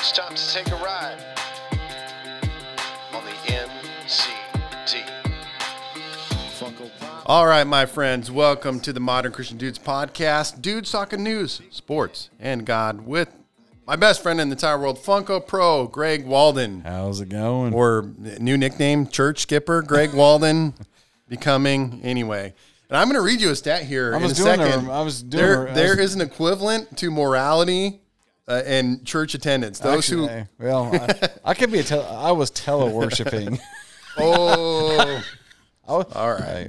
It's time to take a ride on the MCD. Funko Pop. All right, my friends, welcome to the Modern Christian Dudes podcast. Dudes talking news, sports, and God with my best friend in the entire world, Funko Pro, Greg Walden. How's it going? Or new nickname, Church Skipper, Greg Walden, becoming anyway. And I'm going to read you a stat here in a second. There is an equivalent to morality and church attendance. Those I could be I was tele-worshiping. Oh, all right.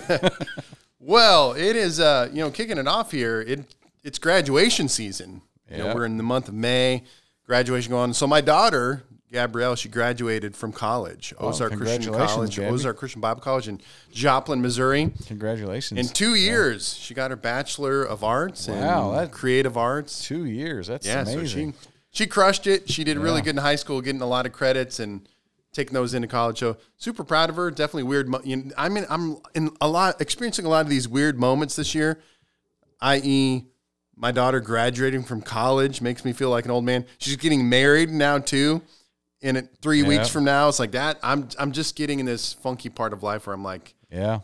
Well, it is kicking it off here. It's graduation season. Yeah. We're in the month of May. Graduation going on. So my daughter Gabrielle, she graduated from college, Ozark Christian College, Gabby. Ozark Christian Bible College in Joplin, Missouri. Congratulations! In 2 years, she got her Bachelor of Arts and Creative Arts. 2 years, that's amazing. So she crushed it. She did really good in high school, getting a lot of credits and taking those into college. So super proud of her. Definitely weird. I'm experiencing a lot of these weird moments this year, i.e., my daughter graduating from college makes me feel like an old man. She's getting married now too. In 3 weeks from now, it's like that. I'm just getting in this funky part of life where I'm like,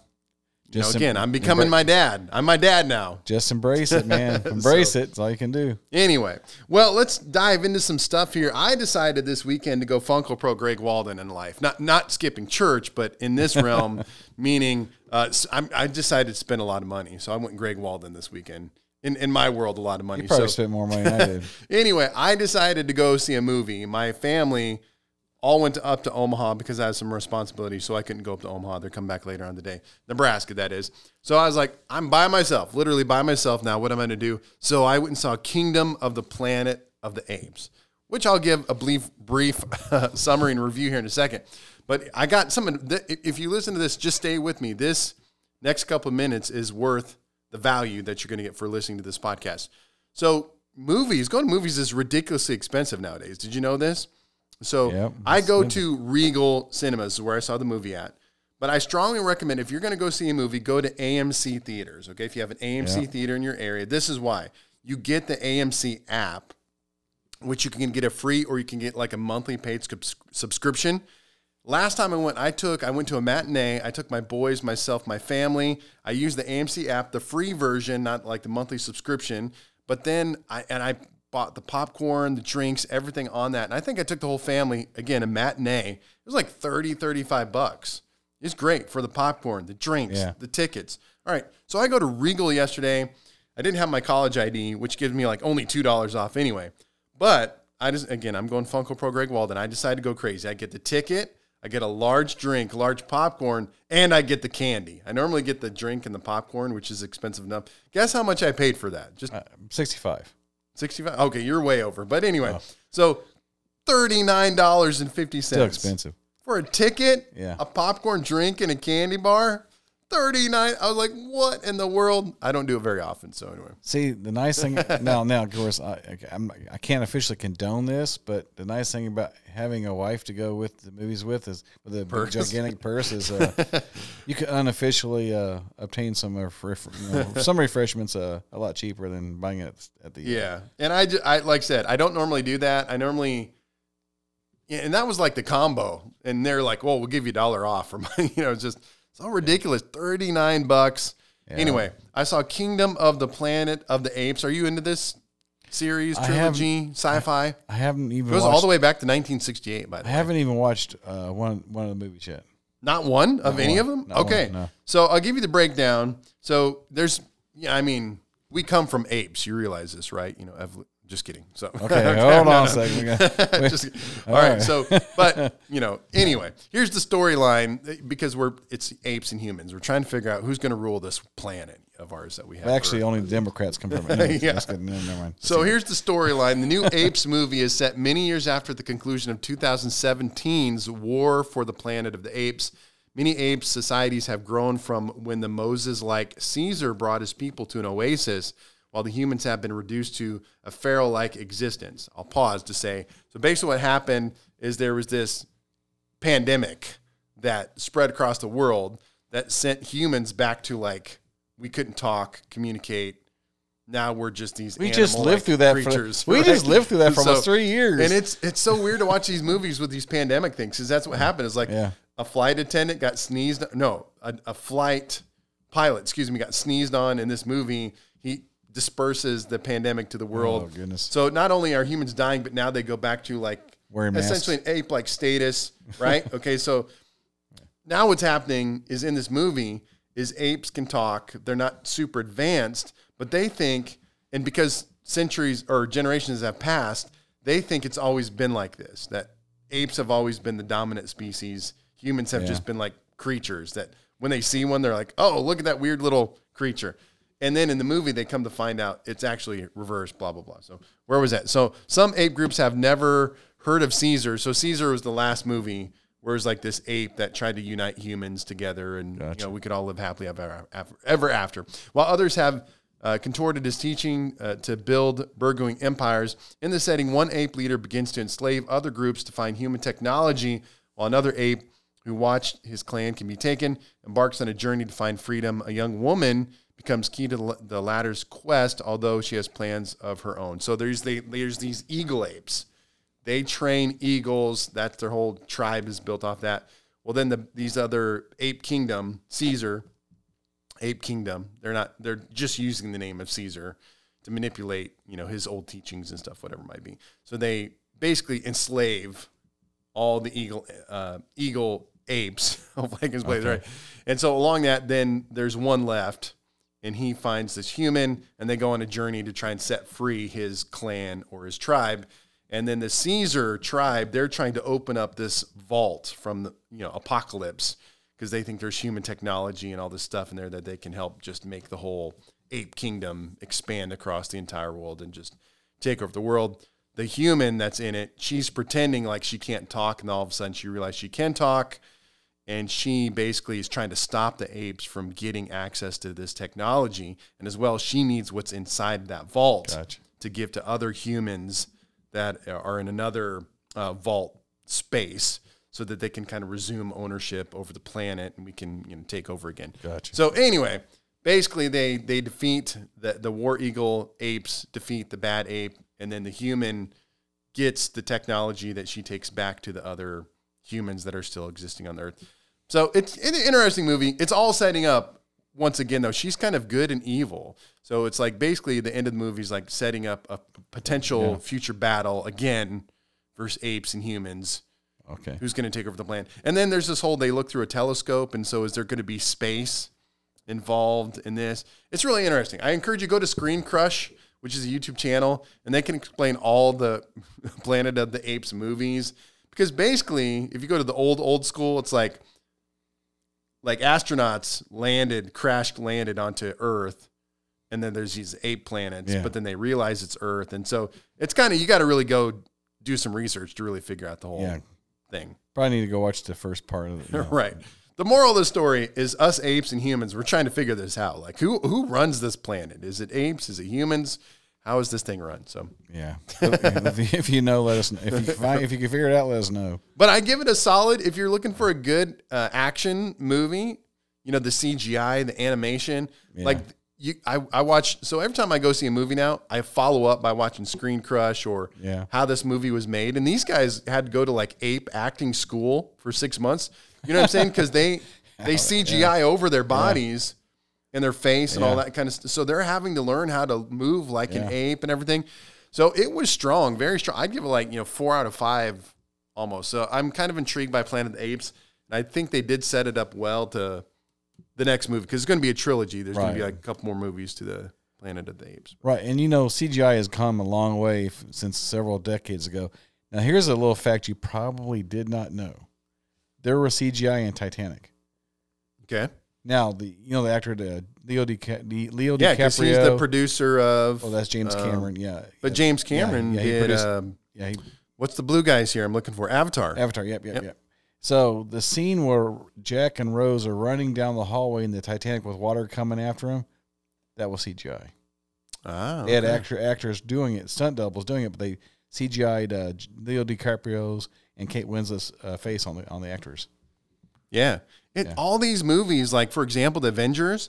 I'm becoming my dad. I'm my dad now. Just embrace it, man. Embrace it. That's all you can do. Anyway, well, let's dive into some stuff here. I decided this weekend to go Funko Pro Greg Walden in life. Not skipping church, but in this realm, meaning I decided to spend a lot of money. So I went Greg Walden this weekend. In my world, a lot of money. You probably spent more money than I did. Anyway, I decided to go see a movie. My family all went up to Omaha because I had some responsibilities, so I couldn't go up to Omaha. They're coming back later on the day. Nebraska, that is. So I was like, I'm by myself, literally by myself now. What am I going to do? So I went and saw Kingdom of the Planet of the Apes, which I'll give a brief summary and review here in a second. But I got if you listen to this, just stay with me. This next couple of minutes is worth the value that you're going to get for listening to this podcast. So going to movies is ridiculously expensive nowadays. Did you know this? So I go to Regal Cinemas, where I saw the movie at. But I strongly recommend, if you're going to go see a movie, go to AMC Theaters. Okay, if you have an AMC theater in your area, this is why. You get the AMC app, which you can get a free, or you can get like a monthly paid subscription. Last time I went to a matinee. I took my boys, myself, my family. I used the AMC app, the free version, not like the monthly subscription. But then I bought the popcorn, the drinks, everything on that. And I think I took the whole family, again, a matinee. It was like $35. It's great for the popcorn, the drinks, the tickets. All right, so I go to Regal yesterday. I didn't have my college ID, which gives me like only $2 off anyway. But I'm going Funko Pro Greg Walden. I decided to go crazy. I get the ticket. I get a large drink, large popcorn, and I get the candy. I normally get the drink and the popcorn, which is expensive enough. Guess how much I paid for that? Just $65. $65? Okay, you're way over. But anyway, so $39.50. Still expensive. For a ticket, a popcorn drink, and a candy bar? $39. I was like, what in the world? I don't do it very often, so anyway. See, the nice thing now, of course, I can't officially condone this, but the nice thing about having a wife to go with the movies with is with a big, gigantic purse is you can unofficially obtain some refreshments a lot cheaper than buying it at the And I like I said, I don't normally do that. I normally. Yeah, and that was like the combo, and they're like, "Well, we'll give you $1 off for money." It's just. So ridiculous, $39. Yeah. Anyway, I saw Kingdom of the Planet of the Apes. Are you into this series, trilogy, sci-fi? I haven't even. It goes all the way back to 1968. By the way, I haven't even watched one of the movies yet. Not one of any of them. Okay, so I'll give you the breakdown. So there's, we come from apes. You realize this, right? Just kidding. So okay, hold on a second. All right. So, but anyway, here's the storyline because it's apes and humans. We're trying to figure out who's going to rule this planet of ours that we have. Actually, only the Democrats come from it. Never mind. So here's the storyline. The new Apes movie is set many years after the conclusion of 2017's War for the Planet of the Apes. Many ape societies have grown from when the Moses-like Caesar brought his people to an oasis, while the humans have been reduced to a pharaoh-like existence. I'll pause to say, so basically what happened is there was this pandemic that spread across the world that sent humans back to we couldn't talk, communicate, now we're just these. We just lived through that. We just lived through that for almost 3 years. And it's so weird to watch these movies with these pandemic things, because that's what happened. It's like a flight attendant got sneezed. No, a flight pilot, got sneezed on in this movie. He disperses the pandemic to the world. Oh, goodness. So not only are humans dying, but now they go back to like essentially an ape-like status, right? Okay, so now what's happening is in this movie is apes can talk. They're not super advanced, but they think, and because centuries or generations have passed, they think it's always been like this, that apes have always been the dominant species. Humans have just been like creatures that when they see one, they're like, oh, look at that weird little creature. And then in the movie, they come to find out it's actually reversed, blah, blah, blah. So where was that? So some ape groups have never heard of Caesar. So Caesar was the last movie where it was like this ape that tried to unite humans together, and we could all live happily ever after. While others have contorted his teaching to build burgeoning empires. In the setting, one ape leader begins to enslave other groups to find human technology, while another ape who watched his clan can be taken, embarks on a journey to find freedom. A young woman becomes key to the latter's quest, although she has plans of her own. So there's these eagle apes. They train eagles. That's their whole tribe is built off that. Well, then these other ape kingdom, Caesar, ape kingdom, they're just using the name of Caesar to manipulate, his old teachings and stuff, whatever it might be. So they basically enslave all the eagle apes of Vikings Blade, right? And so along that, then there's one left, and he finds this human, and they go on a journey to try and set free his clan or his tribe. And then the Caesar tribe, they're trying to open up this vault from the apocalypse, because they think there's human technology and all this stuff in there that they can help just make the whole ape kingdom expand across the entire world and just take over the world. The human that's in it, she's pretending like she can't talk, and all of a sudden she realizes she can talk, and she basically is trying to stop the apes from getting access to this technology. And as well, she needs what's inside that vault to give to other humans that are in another vault space, so that they can kind of resume ownership over the planet, and we can take over again. Gotcha. So anyway, basically they defeat the war eagle apes, defeat the bad ape, and then the human gets the technology that she takes back to the other humans that are still existing on the earth. So it's an interesting movie. It's all setting up, once again, though, she's kind of good and evil. So it's like basically the end of the movie is like setting up a potential future battle again versus apes and humans. Okay. Who's going to take over the planet? And then there's this whole, they look through a telescope, and so is there going to be space involved in this? It's really interesting. I encourage you to go to Screen Crush, which is a YouTube channel, and they can explain all the Planet of the Apes movies. Because basically, if you go to the old school, it's like astronauts crash landed onto Earth, and then there's these ape planets, but then they realize it's Earth. And so it's kind of, you got to really go do some research to really figure out the whole thing. Probably need to go watch the first part of it. Right. The moral of the story is us apes and humans, we're trying to figure this out. Like, who runs this planet? Is it apes? Is it humans? How is this thing run? So if you know, let us know. If you can figure it out, let us know. But I give it a solid. If you're looking for a good action movie, the CGI, the animation, I watch. So every time I go see a movie now, I follow up by watching Screen Crush or how this movie was made. And these guys had to go to like ape acting school for 6 months. You know what I'm saying? Because they CGI over their bodies. And their face and all that kind of stuff. So they're having to learn how to move like an ape and everything. So it was strong, very strong. I'd give it like, 4 out of 5 almost. So I'm kind of intrigued by Planet of the Apes. And I think they did set it up well to the next movie, because it's going to be a trilogy. There's going to be like a couple more movies to the Planet of the Apes. Right. And CGI has come a long way since several decades ago. Now here's a little fact you probably did not know. There was CGI in Titanic. Okay. Now the actor Leo DiCaprio. Yeah, because he's the producer of. Oh, that's James Cameron. But James Cameron did. What's the blue guys here? I'm looking for Avatar. Avatar. Yep. So the scene where Jack and Rose are running down the hallway in the Titanic with water coming after him, that was CGI. Ah, they had actors doing it, stunt doubles doing it, but they CGI'd Leo DiCaprio's and Kate Winslet's face on the actors. Yeah. All these movies, like, for example, The Avengers,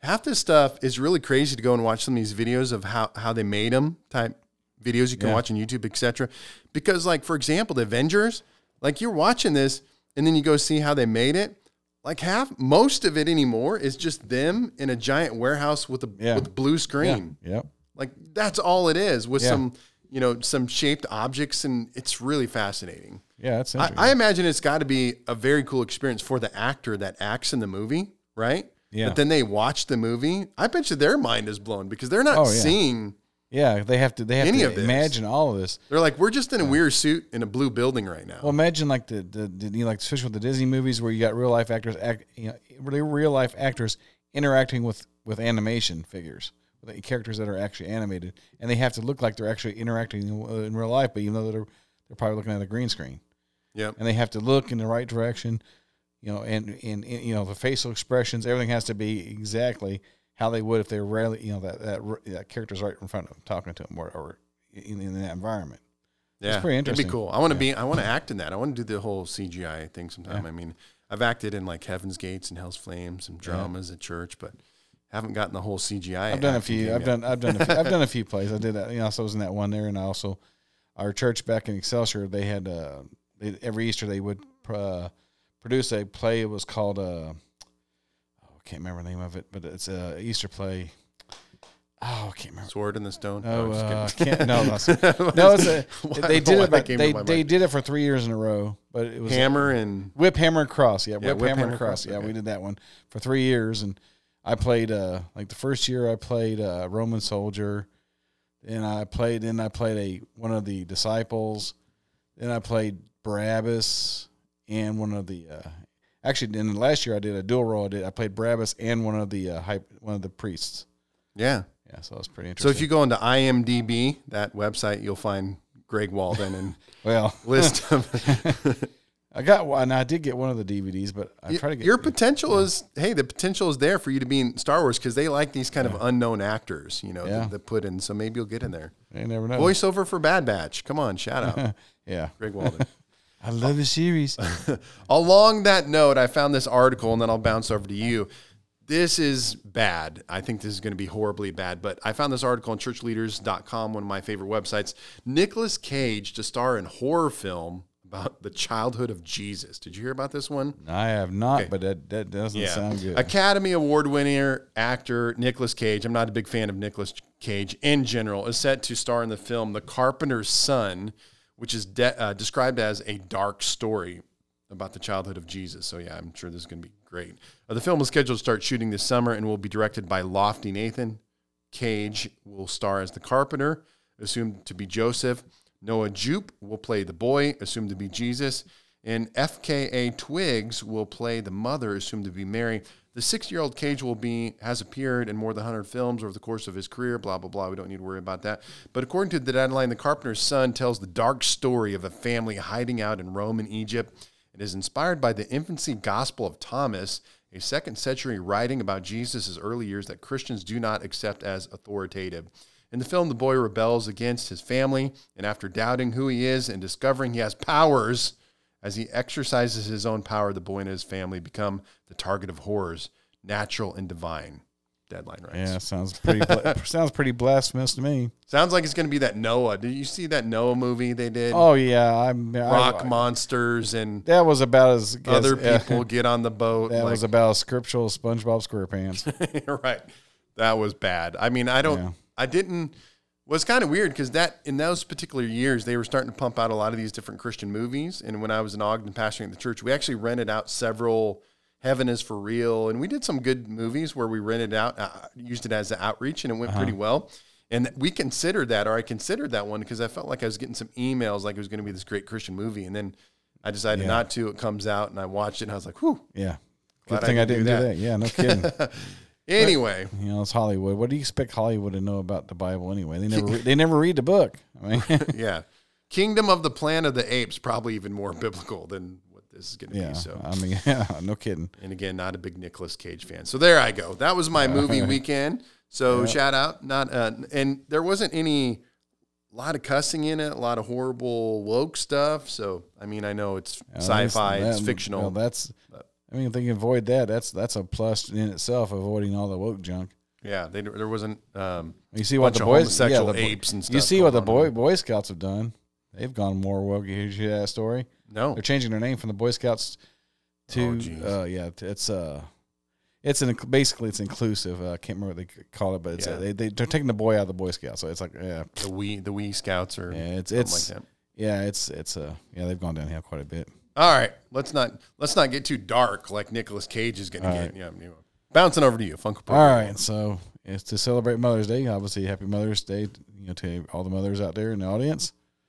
half this stuff is really crazy to go and watch some of these videos of how they made them type videos you can watch on YouTube, etc. Because like, for example, the Avengers, like you're watching this and then you go see how they made it. Like most of it anymore is just them in a giant warehouse with a blue screen. Yeah. Like that's all it is with some shaped objects, and it's really fascinating. Yeah, that's interesting. I imagine it's got to be a very cool experience for the actor that acts in the movie, right? Yeah. But then they watch the movie. I bet you their mind is blown because they're not seeing. Yeah, they have to imagine all of this. They're like, we're just in a weird suit in a blue building right now. Well, imagine like the like especially with the Disney movies where you got real life actors real life actors interacting with animation figures, with the characters that are actually animated, and they have to look like they're actually interacting in real life, but even though they're probably looking at a green screen. Yep. And they have to look in the right direction, and the facial expressions, everything has to be exactly how they would if they were rarely, that character's right in front of them, talking to them, or in that environment. Yeah, it's pretty interesting. It'd be cool. I want to act in that. I want to do the whole CGI thing sometime. Yeah. I mean, I've acted in like Heaven's Gates and Hell's Flames and dramas at church, but haven't gotten the whole CGI. I've done a few. I've done a few plays. I did that. So I was in that one there, and I also, our church back in Excelsior, they had every Easter they would produce a play. It was called I can't remember the name of it, but it's a Easter play. Oh, I can't remember. Sword in the Stone. They did it for 3 years in a row, but it was Hammer and Whip, Hammer, and Cross. Yeah, Whip, Hammer, and Cross. Yeah, okay. We did that one for 3 years, and I played like the first year I played a Roman soldier, and I played one of the disciples, then I played Barabbas and one of the. Actually, in the last year I did a dual role. I played Barabbas and one of the priests. Yeah. Yeah, so it's pretty interesting. So if you go into IMDb, that website, you'll find Greg Walden and list of. I got one. I did get one of the DVDs, but I try to get your potential is the potential is there for you to be in Star Wars because they like these kind of unknown actors, that put in. So maybe you'll get in there. You never know. Voiceover for Bad Batch. Come on, shout out. Yeah, Greg Walden. I love the series. Along that note, I found this article, and then I'll bounce over to you. This is bad. I think this is going to be horribly bad, but I found this article on churchleaders.com, one of my favorite websites. Nicolas Cage to star in horror film about the childhood of Jesus. Did you hear about this one? I have not, but that doesn't sound good. Academy Award winner actor Nicolas Cage, I'm not a big fan of Nicolas Cage in general, is set to star in the film The Carpenter's Son, which is described as a dark story about the childhood of Jesus. So, yeah, I'm sure this is going to be great. The film is scheduled to start shooting this summer and will be directed by Lofty Nathan. Cage will star as the carpenter, assumed to be Joseph. Noah Jupe will play the boy, assumed to be Jesus. And FKA Twigs will play the mother, assumed to be Mary. The 6-year-old Cage has appeared in more than 100 films over the course of his career, blah, blah, blah. We don't need to worry about that. But according to the deadline, The Carpenter's Son tells the dark story of a family hiding out in Rome and Egypt. It is inspired by the infancy Gospel of Thomas, a 2nd century writing about Jesus' early years that Christians do not accept as authoritative. In the film, the boy rebels against his family, and after doubting who he is and discovering he has powers, as he exercises his own power, the boy and his family become the target of horrors, natural and divine. Deadline writes. Yeah, sounds pretty blasphemous to me. Sounds like it's going to be that Noah. Did you see that Noah movie they did? Oh yeah, rock monsters and that was about as other people get on the boat. That was about as scriptural as SpongeBob SquarePants. Right, that was bad. I mean, was kind of weird because in those particular years, they were starting to pump out a lot of these different Christian movies. And when I was in Ogden pastoring at the church, we actually rented out several Heaven is for Real. And we did some good movies where we rented out, used it as an outreach, and it went pretty well. And I considered that one because I felt like I was getting some emails like it was going to be this great Christian movie. And then I decided not to. It comes out and I watched it and I was like, whew. Yeah. Good thing I didn't do that. Yeah, no kidding. Anyway, but, it's Hollywood. What do you expect Hollywood to know about the Bible anyway? They never read the book. I mean, yeah, Kingdom of the Planet of the Apes probably even more biblical than what this is going to be. So I mean, no kidding. And again, not a big Nicolas Cage fan. So there I go. That was my movie weekend. So shout out. And there wasn't a lot of cussing in it, a lot of horrible woke stuff. So I mean, I know it's sci-fi, it's fictional. Well, I mean, if they can avoid that, that's a plus in itself, avoiding all the woke junk. Yeah, there wasn't. You see what the boys, apes and stuff. You see what the Boy Scouts have done. They've gone more woke. You hear that story? No, they're changing their name from the Boy Scouts to basically it's inclusive. I can't remember what they call it, but it's they're taking the boy out of the Boy Scouts. So it's like the wee Scouts or it's like that. They've gone downhill quite a bit. All right, let's not get too dark like Nicolas Cage is going to get. Right. Yeah, bouncing over to you, Funko Pro. All right, so it's to celebrate Mother's Day. Obviously, Happy Mother's Day, to all the mothers out there in the audience.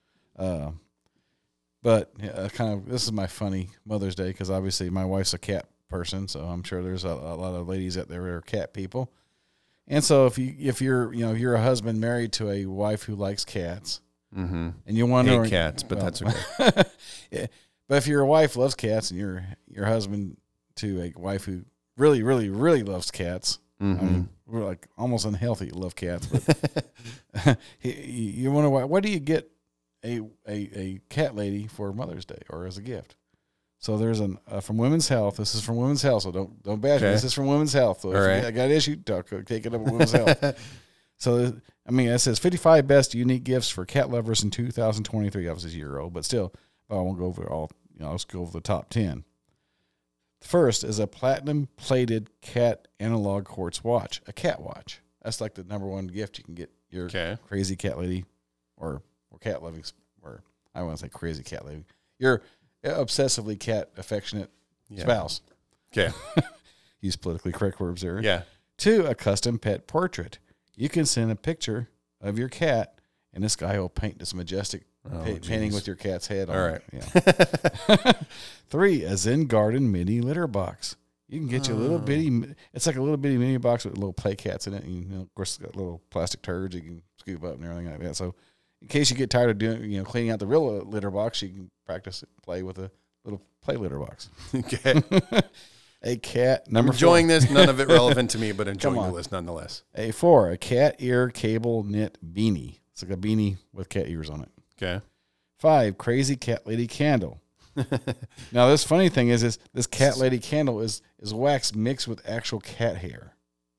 But this is my funny Mother's Day because obviously my wife's a cat person, so I'm sure there's a lot of ladies out there who are cat people. And so if you're a husband married to a wife who likes cats, and you want to cats, but that's okay. Yeah. But if your wife loves cats and your husband to a wife who really, really, really loves cats, I mean, we're like almost unhealthy to love cats. But you wonder why do you get a cat lady for Mother's Day or as a gift? So there's from Women's Health. This is from Women's Health, so don't bash me. This is from Women's Health. So if I got an issue, take it up with Women's Health. So I mean, it says 55 best unique gifts for cat lovers in 2023. Obviously, it's a year old, but still. I won't go over all. Let's go over the top 10. First is a platinum-plated cat analog quartz watch, a cat watch. That's like the number one gift you can get your crazy cat lady, or cat loving, or I want to say crazy cat lady, your obsessively cat affectionate spouse. Okay, use politically correct words there. Yeah. 2, a custom pet portrait. You can send a picture of your cat, and this guy will paint this majestic. Painting with your cat's head on. All right. Yeah. 3, a Zen Garden mini litter box. You can get you a little bitty. It's like a little bitty mini box with little play cats in it. And, of course, it's got little plastic turds you can scoop up and everything like that. So, in case you get tired of doing, cleaning out the real litter box, you can practice play with a little play litter box. Okay. A cat number. Enjoying 4. This, none of it relevant to me, but enjoying the list nonetheless. 4, a cat ear cable knit beanie. It's like a beanie with cat ears on it. Okay. 5, crazy cat lady candle. Now, this funny thing is this cat lady candle is wax mixed with actual cat hair.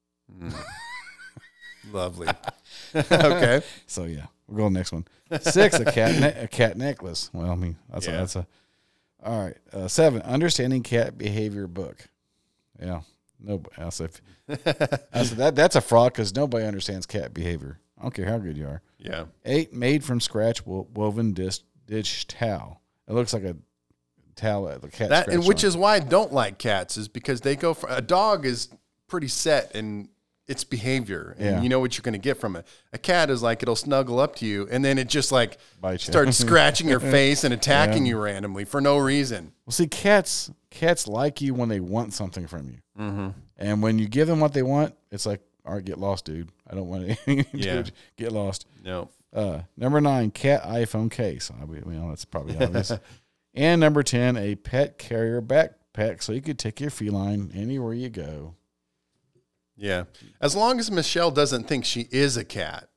Lovely. Okay. So yeah, we'll go to the next one. 6, a cat necklace. Well, I mean that's a. All right. 7, understanding cat behavior book. Yeah. Nobody. I said that's a fraud because nobody understands cat behavior. I don't care how good you are. Yeah. 8, made from scratch woven dish towel. It looks like a towel that the cat. Which is why I don't like cats, is because they go for a dog is pretty set in its behavior, and you know what you're going to get from it. A cat is like it'll snuggle up to you, and then it just like starts scratching your face and attacking you randomly for no reason. Well, see, cats like you when they want something from you, and when you give them what they want, it's like, all right, get lost, dude. I don't want anything. Dude, get lost. No. Number 9, cat iPhone case. That's probably obvious. And number 10, a pet carrier backpack, so you could take your feline anywhere you go. Yeah, as long as Michelle doesn't think she is a cat,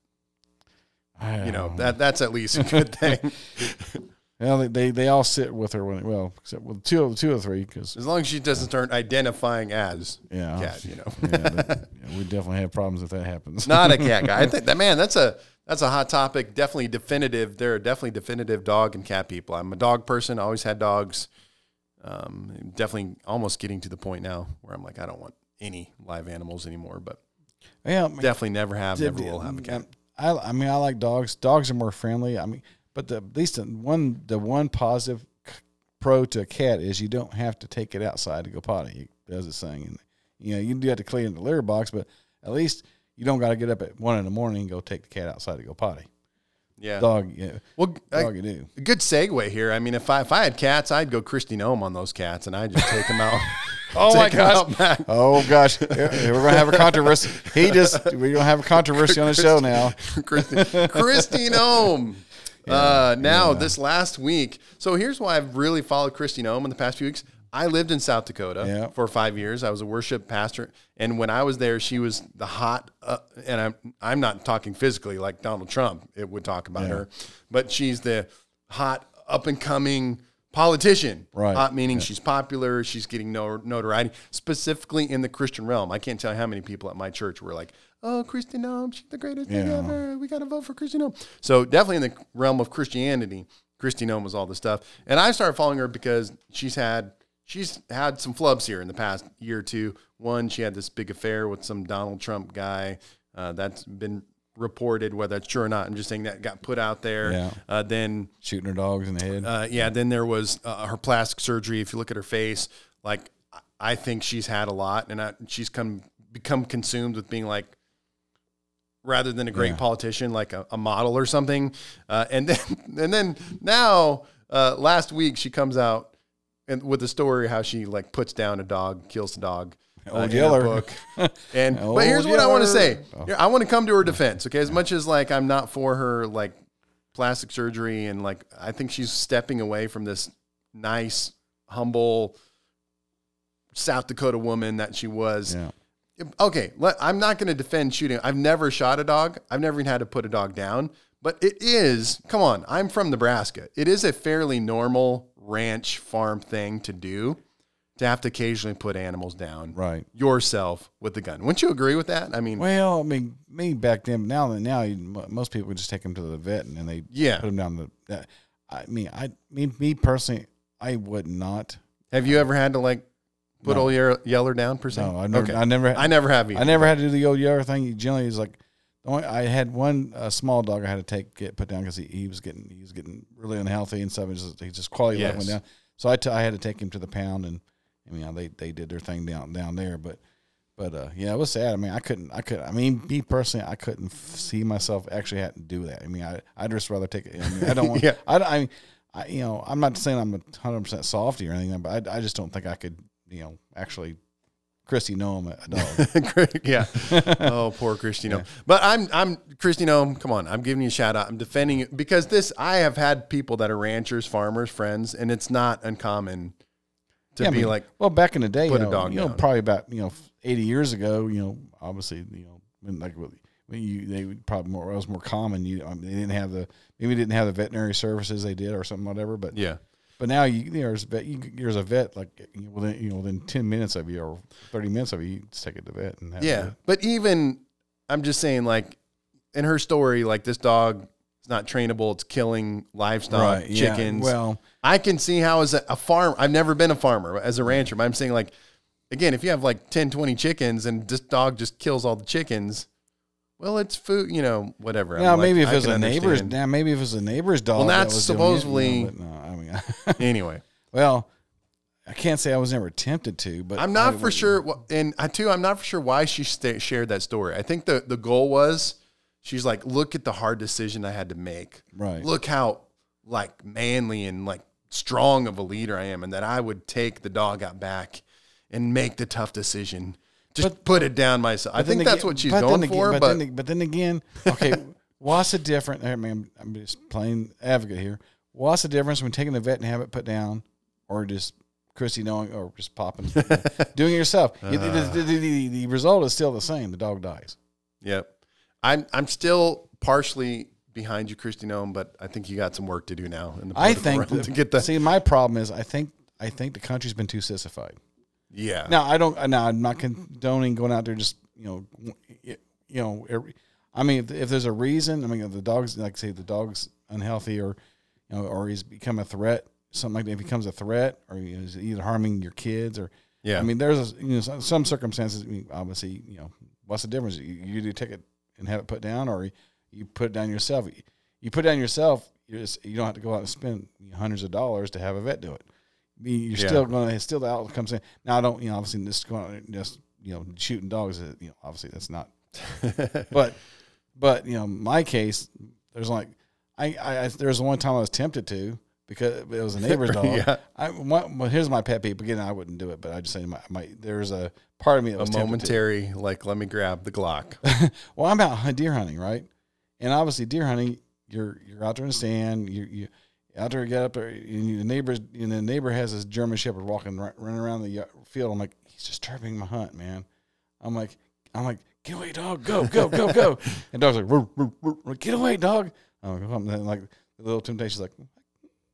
that's at least a good thing. Well, they all sit with her except with two or three, because as long as she doesn't start identifying as cat, we definitely have problems if that happens. Not a cat guy. I think that's a hot topic. Definitely definitive. There are definitely definitive dog and cat people. I'm a dog person. Always had dogs. Definitely almost getting to the point now where I'm like, I don't want any live animals anymore, but definitely never will have a cat. I like dogs. Dogs are more friendly. But at least the one positive pro to a cat is you don't have to take it outside to go potty. It does its thing, and you do have to clean the litter box, but at least you don't got to get up at 1 a.m. and go take the cat outside to go potty. Yeah, dog. Yeah, well, dog you do. A good segue here. I mean, if I had cats, I'd go Kristi Noem on those cats, and I'd just take them out. Oh my gosh! Oh gosh! We're gonna have a controversy. We're gonna have a controversy on the show now. Kristi Noem. This last week. So here's why I've really followed Kristi Noem in the past few weeks. I lived in South Dakota for 5 years. I was a worship pastor, and when I was there, she was the hot. And I'm not talking physically like Donald Trump. It would talk about her, but she's the hot up and coming politician, Right. Meaning she's popular, she's getting notoriety, specifically in the Christian realm. I can't tell you how many people at my church were like, "Oh, Kristi Noem, she's the greatest thing ever. We got to vote for Kristi Noem." So definitely in the realm of Christianity, Kristi Noem was all the stuff. And I started following her because she's had some flubs here in the past year or two. One, she had this big affair with some Donald Trump guy that's been reported, whether it's true or not. I'm just saying that got put out there. Yeah. Then shooting her dogs in the head. Then there was her plastic surgery. If you look at her face, like I think she's had a lot, and she's become consumed with being like, rather than a great politician, like a model or something. And then now last week she comes out and with the story how she like puts down a dog, kills the dog. Old Yeller. Book. But here's what I want to say. I want to come to her defense, okay? As much as like I'm not for her like plastic surgery, and like I think she's stepping away from this nice, humble South Dakota woman that she was. Yeah. Okay, I'm not going to defend shooting. I've never shot a dog. I've never even had to put a dog down. But it is, come on, I'm from Nebraska. It is a fairly normal ranch farm thing to do, to have to occasionally put animals down yourself with the gun. Wouldn't you agree with that? I mean, well, I mean, me back then, now most people would just take them to the vet and they put them down me personally, I would not. Have you ever had to like put old Yeller down per se? No, I never have either. I never had to do the old Yeller thing. Generally, it's like I had one small dog I had to get put down because he was getting really unhealthy and stuff. He just quality life went down. So I had to take him to the pound, and I mean they did their thing down there. But it was sad. I mean, me personally, I couldn't see myself actually having to do that. I mean, I'd just rather take it. I mean, I don't want. I'm not saying I'm 100% softy or anything, but I just don't think I could. Actually, Kristi Noem a dog. Yeah. Oh, poor Kristi Noem. But I'm Kristi Noem. Come on, I'm giving you a shout out. I'm defending it because I have had people that are ranchers, farmers, friends, and it's not uncommon to be like. Well, back in the day, put a dog down. Probably about 80 years ago, obviously, when they would probably it was more common. They didn't have the veterinary services they did or something, whatever. But yeah. But now there's a vet like within 10 minutes of you or 30 minutes of you just take it to the vet and have it. But even I'm just saying, like in her story, like this dog is not trainable, it's killing livestock, chickens. Well, I can see how as a farm, I've never been a farmer as a rancher, but I'm saying like again, if you have like 10, 20 chickens and this dog just kills all the chickens, well, it's food, whatever. Now, maybe if it was a neighbor's, dog. Well, that's supposedly. Anyway. Well, I can't say I was never tempted to, but I'm not for sure. And I'm not for sure why she shared that story. I think the goal was she's like, look at the hard decision I had to make. Right. Look how like manly and like strong of a leader I am, and that I would take the dog out back and make the tough decision. Just put it down myself. I think that's what she's going for. But then again, okay, what's the difference? I mean, I'm just playing advocate here. What's the difference when taking the vet and have it put down, or just Kristi Noem, or just popping, doing it yourself? The result is still the same. The dog dies. Yep. I'm still partially behind you, Kristi Noem, but I think you got some work to do now. I think to get the. See, my problem is I think the country's been too sissified. Yeah. Now I'm not condoning going out there just I mean if there's a reason, I mean if the dog's the dog's unhealthy or or he's become a threat, something like that, if he becomes a threat or he's either harming your kids or I mean there's some circumstances. I mean, obviously what's the difference? You either take it and have it put down, or you put it down yourself. You put it down yourself, you don't have to go out and spend hundreds of dollars to have a vet do it. You're still the outlet comes in. Now I don't, obviously just going just shooting dogs. Obviously that's not. but my case, there's like there's one time I was tempted to because it was a neighbor's dog. Well, here's my pet peeve. Again, I wouldn't do it, but I just say there's a part of me that was momentary like let me grab the Glock. Well, I'm out deer hunting, right? And obviously deer hunting, you're out there in the stand, you out there, get up there, and the neighbor has this German Shepherd running around the field. I'm like, he's disturbing my hunt, man. I'm like, get away, dog, go. And dog's like, roo, roo, roo, get away, dog. I'm like, the little Temptation's like,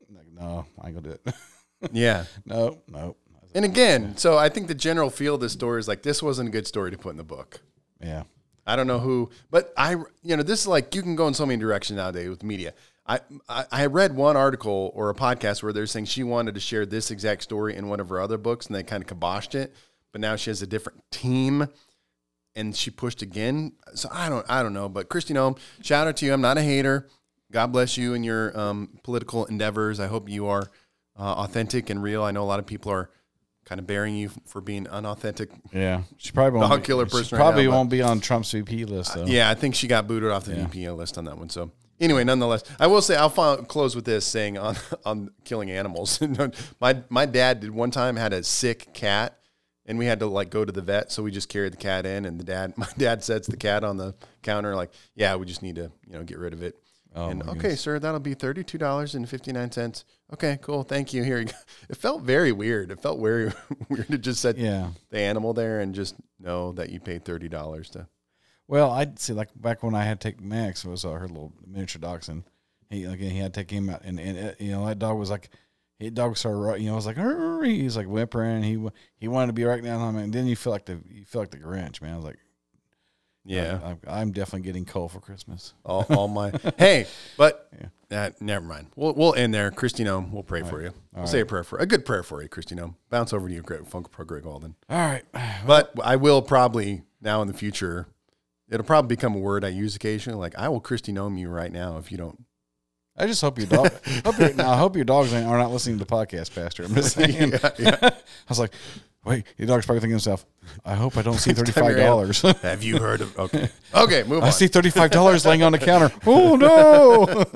like, no, I ain't gonna do it. Yeah. No. And again, so I think the general feel of this story is like, this wasn't a good story to put in the book. Yeah. I don't know who, but this is like, you can go in so many directions nowadays with media. I read one article or a podcast where they're saying she wanted to share this exact story in one of her other books and they kind of kiboshed it, but now she has a different team and she pushed again. So I don't know, but Kristi Noem, shout out to you. I'm not a hater. God bless you and your political endeavors. I hope you are authentic and real. I know a lot of people are kind of burying you for being unauthentic. Yeah, she probably won't. Dog killer person. She probably right now, won't be on Trump's VP list though. Yeah, I think she got booted off the VP list on that one. So anyway, nonetheless, I will say I'll close with this saying on killing animals. my dad did one time had a sick cat, and we had to like go to the vet, so we just carried the cat in, and my dad sets the cat on the counter like, yeah, we just need to get rid of it. Oh, and okay, sir, that'll be $32.59. Okay, cool, thank you. Here you go. It felt very weird. It felt very weird to just set the animal there and just know that you paid $30 to. Well, I'd see like back when I had to take Max, it was her little miniature dachshund. He had to take him out, and that dog was like, dog started, was like, he's like whimpering. He wanted to be right down on me, and then you feel like the Grinch, man. I was like, yeah, I'm definitely getting coal for Christmas. All my hey, but never mind. We'll end there. Kristi Noem, we'll pray for you. We'll say a good prayer for you, Kristi Noem. Bounce over to you, Funko Pro Greg Alden. All right, but I will probably now in the future. It'll probably become a word I use occasionally. Like, I will Kristi Noem you right now if you don't. I just hope your dog. I hope your dogs are not listening to the podcast, Pastor. I'm just saying. Yeah. I was like, wait, your dog's probably thinking to himself, I hope I don't see $35. Have you heard of? Okay, move on. I see $35 laying on the counter. Oh no!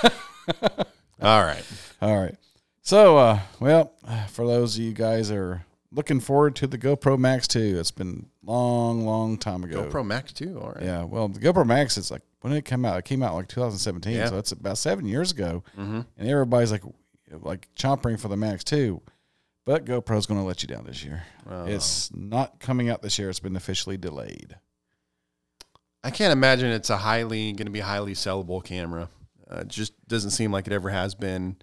All right. So, for those of you guys that are looking forward to the GoPro Max 2, it's been long time ago. GoPro Max 2, all right. Yeah, well, the GoPro Max, it's like, when did it come out? It came out like 2017, so it's about 7 years ago. Mm-hmm. And everybody's like chomping for the Max 2. But GoPro's going to let you down this year. Oh. It's not coming out this year. It's been officially delayed. I can't imagine it's going to be a highly sellable camera. It just doesn't seem like it ever has been.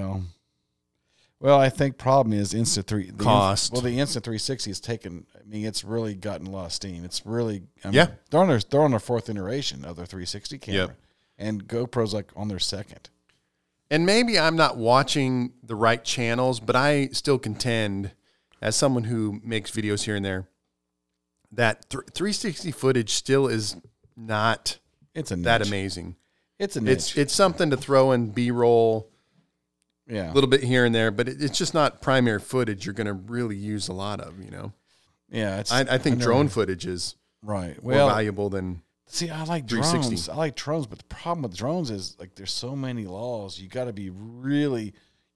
Well, I think problem is the cost. The Insta360 has taken. I mean, it's really gotten a lot of steam. It's really they're on their fourth iteration of their 360 camera, and GoPro's like on their second. And maybe I'm not watching the right channels, but I still contend, as someone who makes videos here and there, that 360 footage still is not that amazing. It's a niche. It's something to throw in B-roll. Yeah, a little bit here and there, but it's just not primary footage you're going to really use a lot of, Yeah, I think drone footage is more valuable than. See, I like drones. I like drones, but the problem with drones is like there's so many laws. You've got to be really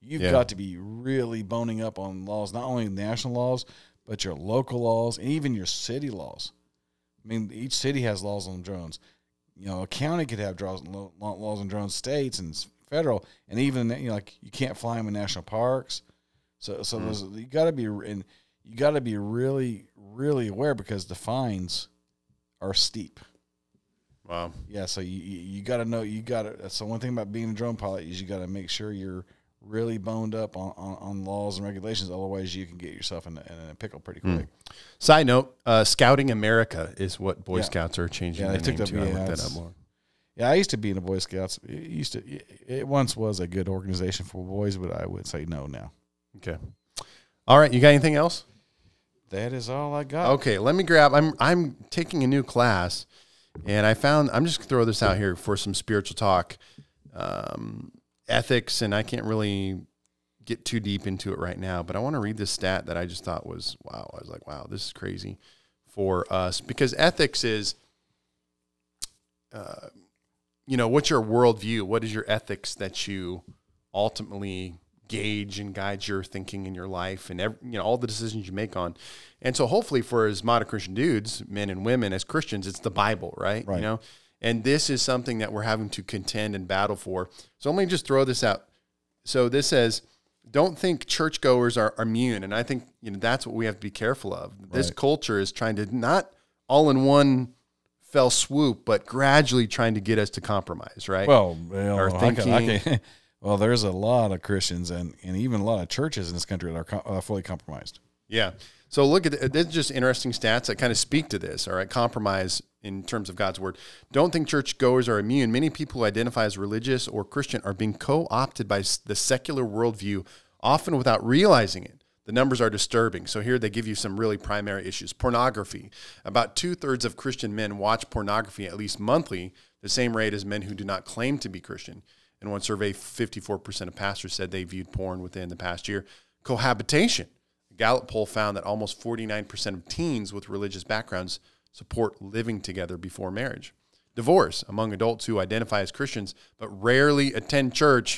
boning up on laws, not only national laws, but your local laws and even your city laws. I mean, each city has laws on drones. A county could have laws on drones, states and federal, and even like you can't fly them in national parks. So you got to be really, really aware because the fines are steep. Wow. Yeah. So you got to know that's the one thing about being a drone pilot is you got to make sure you're really boned up on laws and regulations. Otherwise, you can get yourself in a pickle pretty quick. Side note: Scouting America is what Boy Scouts are changing. Yeah, they took that. I looked that up more. Yeah, I used to be in the Boy Scouts. It once was a good organization for boys, but I would say no now. Okay. All right, you got anything else? That is all I got. Okay, let me grab. I'm taking a new class, and I'm just gonna throw this out here for some spiritual talk, ethics, and I can't really get too deep into it right now, but I want to read this stat that I just thought was wow. I was like, wow, this is crazy for us because ethics is. What's your worldview? What is your ethics that you ultimately gauge and guides your thinking in your life and all the decisions you make on? And so hopefully for as modern Christian dudes, men and women, as Christians, it's the Bible, right? And this is something that we're having to contend and battle for. So let me just throw this out. So this says, don't think churchgoers are immune. And I think that's what we have to be careful of. Right. This culture is trying to not all in one fell swoop, but gradually trying to get us to compromise, right? Well, our thinking. Well, there's a lot of Christians and even a lot of churches in this country that are fully compromised. Yeah. So look at this, just interesting stats that kind of speak to this. All right, compromise in terms of God's word. Don't think churchgoers are immune. Many people who identify as religious or Christian are being co-opted by the secular worldview, often without realizing it. The numbers are disturbing. So here they give you some really primary issues. Pornography. About 2/3 of Christian men watch pornography at least monthly, the same rate as men who do not claim to be Christian. In one survey, 54% of pastors said they viewed porn within the past year. Cohabitation. A Gallup poll found that almost 49% of teens with religious backgrounds support living together before marriage. Divorce. Among adults who identify as Christians but rarely attend church,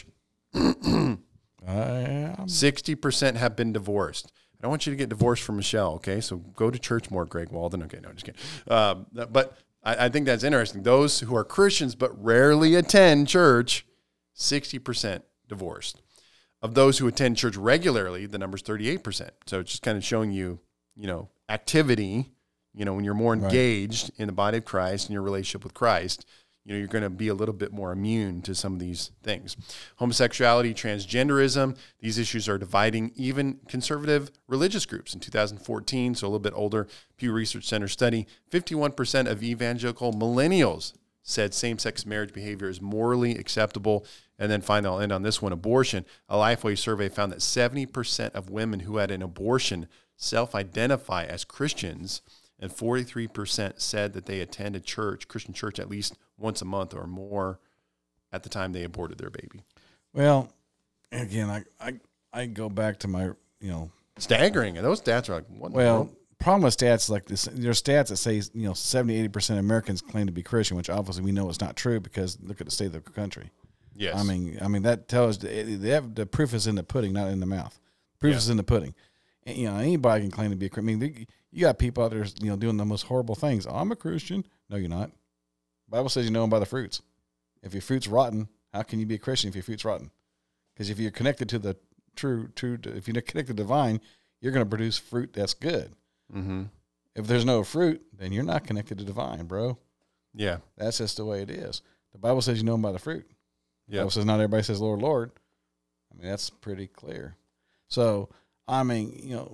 60% have been divorced. I don't want you to get divorced from Michelle, okay? So go to church more, Greg Walden. Okay, no, just kidding. But I think that's interesting. Those who are Christians but rarely attend church, 60% divorced. Of those who attend church regularly, the number's 38%. So it's just kind of showing you, activity, when you're more engaged in the body of Christ and your relationship with Christ, you're going to be a little bit more immune to some of these things. Homosexuality, transgenderism, these issues are dividing even conservative religious groups. In 2014, so a little bit older, Pew Research Center study, 51% of evangelical millennials said same-sex marriage behavior is morally acceptable. And then finally, I'll end on this one, abortion. A Lifeway survey found that 70% of women who had an abortion self-identify as Christians, and 43% said that they attend a Christian church, at least once a month or more at the time they aborted their baby. Well, again, I go back to my, staggering. Those stats are like, what? Well, problem with stats like this, there's stats that say, 70-80% of Americans claim to be Christian, which obviously we know is not true because look at the state of the country. Yes. I mean that tells the proof is in the pudding, not in the mouth. Proof is in the pudding. And, anybody can claim to be a Christian. I mean, you got people out there, doing the most horrible things. I'm a Christian. No, you're not. The Bible says you know them by the fruits. If your fruit's rotten, how can you be a Christian if your fruit's rotten? Because if you're connected to the true, if you're connected to the vine, you're going to produce fruit that's good. Mm-hmm. If there's no fruit, then you're not connected to the vine, bro. Yeah. That's just the way it is. The Bible says you know them by the fruit. Yeah. The Bible says not everybody says Lord, Lord. I mean, that's pretty clear. So, I mean,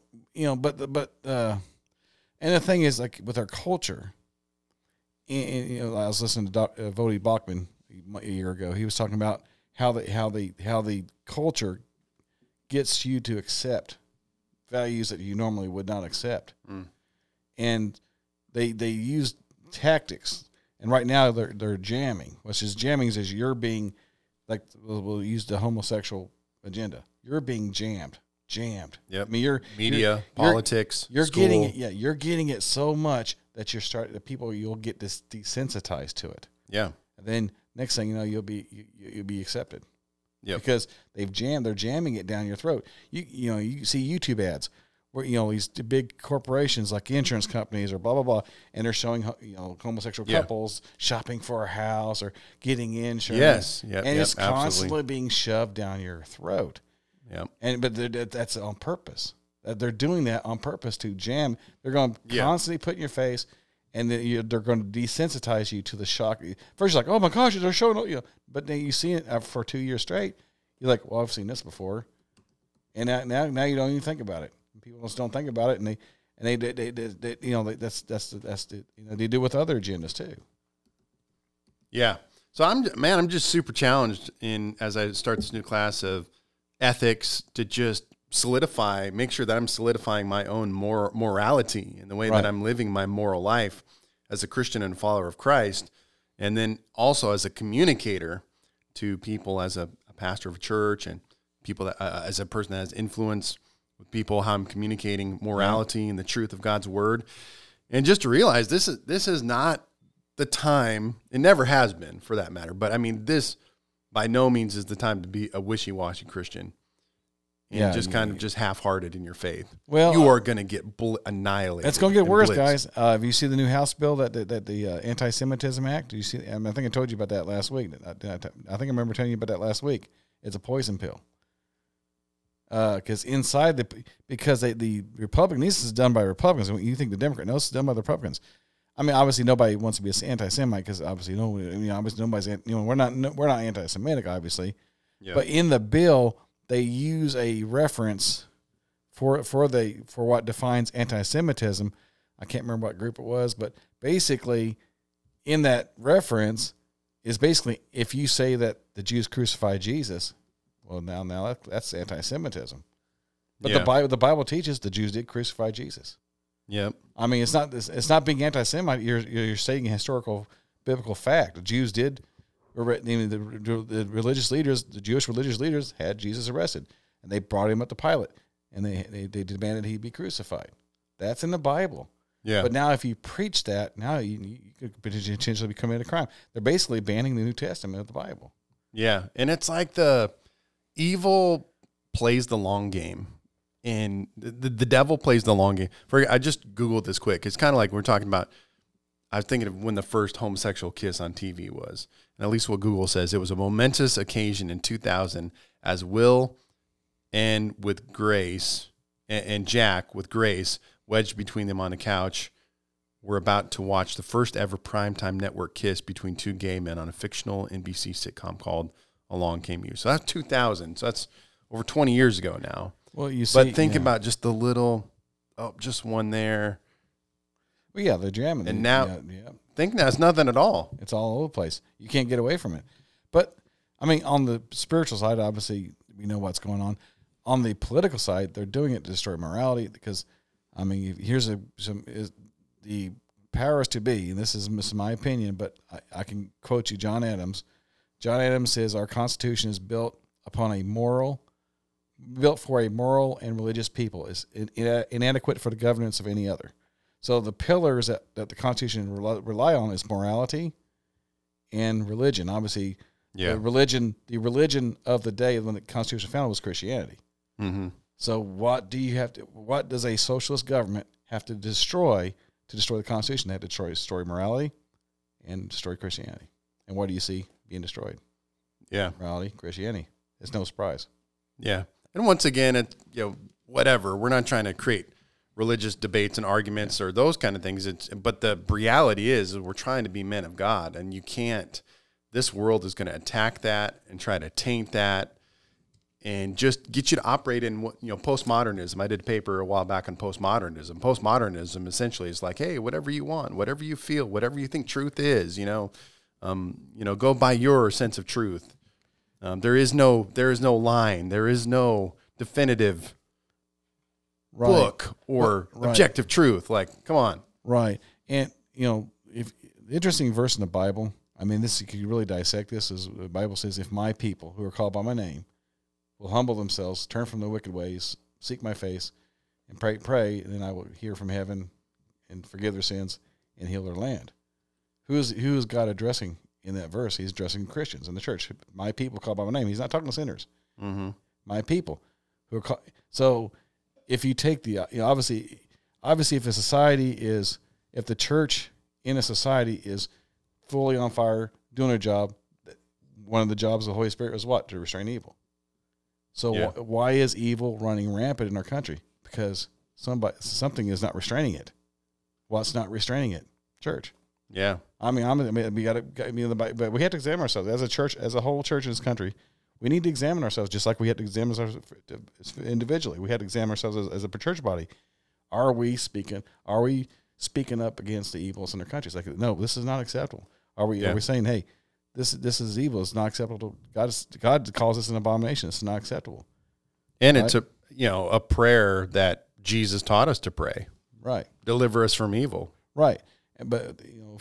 and the thing is, like with our culture, and I was listening to Voddie Baucham a year ago. He was talking about how the culture gets you to accept values that you normally would not accept, and they use tactics. And right now they're jamming, which is jamming is you're being like we'll use the homosexual agenda. You're being jammed. Yep. I mean, you're media, politics. You're school. getting it. Yeah, you're getting it so much that you'll get desensitized to it. Yeah. And then next thing you know, you'll be accepted. Yeah. Because they're jamming it down your throat. You see YouTube ads where these big corporations like insurance companies or blah blah blah, and they're showing homosexual couples shopping for a house or getting insurance. Yes. Yeah. And it's constantly being shoved down your throat. Yeah. But that's on purpose. They're doing that on purpose to jam. They're going to constantly put in your face, and then they're going to desensitize you to the shock. First, you're like, oh my gosh, they're showing but then you see it for 2 years straight. You're like, well, I've seen this before, and now you don't even think about it. People just don't think about it, and they they do with other agendas too. Yeah. So I'm just super challenged as I start this new class of ethics to just make sure that I'm solidifying my own morality in the way that I'm living my moral life as a Christian and follower of Christ. And then also as a communicator to people, as a pastor of a church, and people that, as a person that has influence with people, how I'm communicating morality and the truth of God's word. And just to realize this is not the time, it never has been for that matter, but I mean, this by no means is the time to be a wishy-washy Christian and just half-hearted in your faith. Well, you are going to get annihilated. It's going to get worse, guys. Have you seen the new House bill that the Anti-Semitism Act? Do you see? I think I told you about that last week. I think I remember telling you about that last week. It's a poison pill. Because because the Republican, this is done by Republicans. You think the Democrat? No, it's done by the Republicans. I mean, obviously nobody wants to be an anti-Semite because obviously nobody's we're not anti-Semitic, obviously, Yeah. But in the bill, they use a reference for what defines anti-Semitism. I can't remember what group it was, but basically in that reference is basically if you say that the Jews crucified Jesus, well, now that's anti-Semitism. But the Bible teaches the Jews did crucify Jesus. Yep. I mean, it's not being anti-Semite. You're stating a historical biblical fact. The Jews did. The religious leaders, the Jewish religious leaders, had Jesus arrested, and they brought him up to Pilate, and they demanded he be crucified. That's in the Bible. Yeah. But now, if you preach that, now you could potentially be committing a crime. They're basically banning the New Testament of the Bible. Yeah, and it's like the evil plays the long game, and the devil plays the long game. I just Googled this quick. It's kind of like we're talking about. I was thinking of when the first homosexual kiss on TV was. And at least what Google says, it was a momentous occasion in 2000 as Will and with Grace and Jack with Grace wedged between them on a couch were about to watch the first ever primetime network kiss between two gay men on a fictional NBC sitcom called Along Came You. So that's 2000. So that's over 20 years ago now. Well, you see, but think about just the little, just one there. Well, yeah, they're jamming. And now, think now it's nothing at all. It's all over the place. You can't get away from it. But, I mean, on the spiritual side, obviously, we know what's going on. On the political side, they're doing it to destroy morality because, I mean, here's the powers to be, and this is my opinion, but I can quote you John Adams. John Adams says our Constitution is built for a moral and religious people. It's inadequate for the governance of any other. So the pillars that the Constitution rely on is morality and religion. Obviously, the religion of the day when the Constitution was founded was Christianity. Mm-hmm. So what does a socialist government have to destroy the Constitution? They have to destroy morality and destroy Christianity. And what do you see being destroyed? Yeah. Morality, Christianity. It's no surprise. Yeah. And once again, whatever. We're not trying to create religious debates and arguments or those kind of things. But the reality is we're trying to be men of God, and you can't. This world is going to attack that and try to taint that, and just get you to operate in postmodernism. I did a paper a while back on postmodernism. Postmodernism essentially is like, hey, whatever you want, whatever you feel, whatever you think truth is, go by your sense of truth. There is no line, there is no definitive book or objective truth. Like, come on. Right. And, if the interesting verse in the Bible, I mean, you could really dissect this, is the Bible says, if my people who are called by my name will humble themselves, turn from their wicked ways, seek my face, and pray, and then I will hear from heaven and forgive their sins and heal their land. Who is God addressing in that verse? He's addressing Christians in the church. My people called by my name. He's not talking to sinners. Mm-hmm. My people who are called. So if you take obviously if the church in a society is fully on fire, doing their job, one of the jobs of the Holy Spirit is what? To restrain evil. So why is evil running rampant in our country? Because something is not restraining it. What's not restraining it? Church. Yeah. I mean, but we have to examine ourselves as a church, as a whole church in this country. We need to examine ourselves, just like we had to examine ourselves individually. We had to examine ourselves as a church body. Are we speaking up against the evils in our country? It's like, no, this is not acceptable. Are we saying, hey, this is evil. It's not acceptable. God calls this an abomination. It's not acceptable. And right? It's a prayer that Jesus taught us to pray. Right. Deliver us from evil. Right. But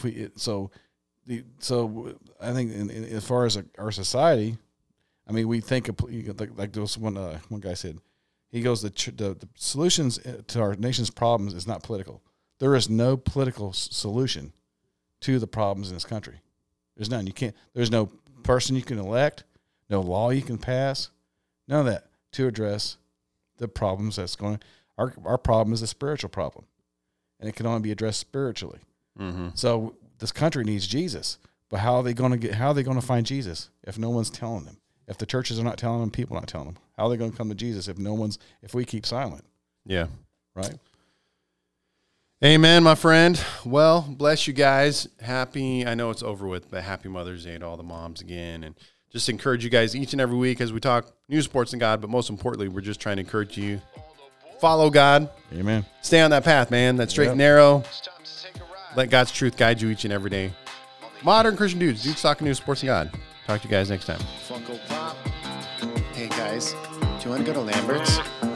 I think as far as our society, I mean, we think like this one guy said, he goes, the solutions to our nation's problems is not political. There is no political solution to the problems in this country. There's none. There's no person you can elect, no law you can pass, none of that to address the problems that's going on. Our problem is a spiritual problem, and it can only be addressed spiritually. Mm-hmm. So this country needs Jesus, but how are they going to find Jesus if no one's telling them? If the churches are not telling them, people are not telling them, how are they going to come to Jesus if we keep silent? Yeah. Right. Amen, my friend. Well, bless you guys. I know it's over with, but happy Mother's Day to all the moms again. And just encourage you guys each and every week as we talk news, sports, and God. But most importantly, we're just trying to encourage you. Follow God. Amen. Stay on that path, man. That straight and narrow. Let God's truth guide you each and every day. Modern Christian dudes talking news, sports, and God. Talk to you guys next time. Funko Pop. Hey guys, do you want to go to Lambert's?